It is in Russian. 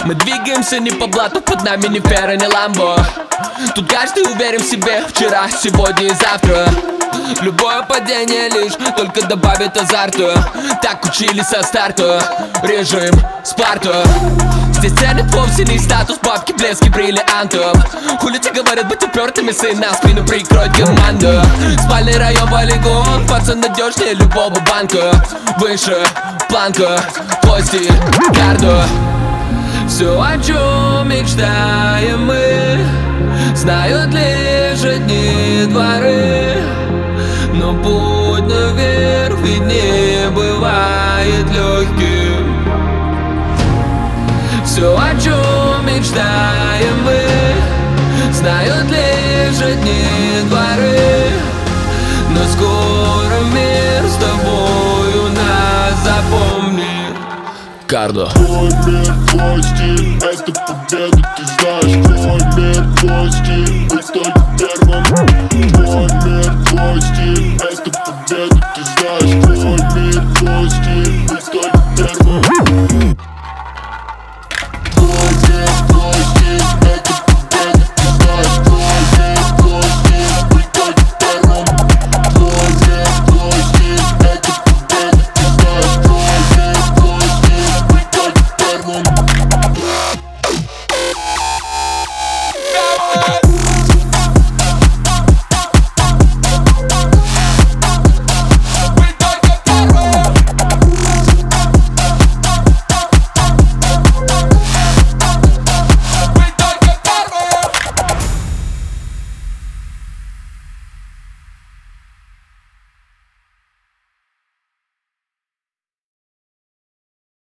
Мы двигаемся не по блату, под нами ни Ферра, ни Ламбо. Тут каждый уверен в себе, вчера, сегодня и завтра. Любое падение лишь только добавит азарту. Так учили со старта, режим Спарту. Здесь ценит вовсе не статус, бабки, блески, бриллиантов. Хули те говорят быть упертыми, сын на спину прикроет команду. Спальный район, полигон, пацан надежнее любого банка. Выше планка, кости, кардо. Все, о чем мечтаем мы, знают лишь одни дворы. Но путь наверх ведь не бывает легким. Все, о чем мечтаем мы, знают лишь одни дворы. Но скоро мир с тобою нас запомнит. Кардо. Твой мир, твой стиль, это победа, ты знаешь. Твой мир, твой стиль, быть только первым. Твой мир, твой стиль, это победа, ты знаешь.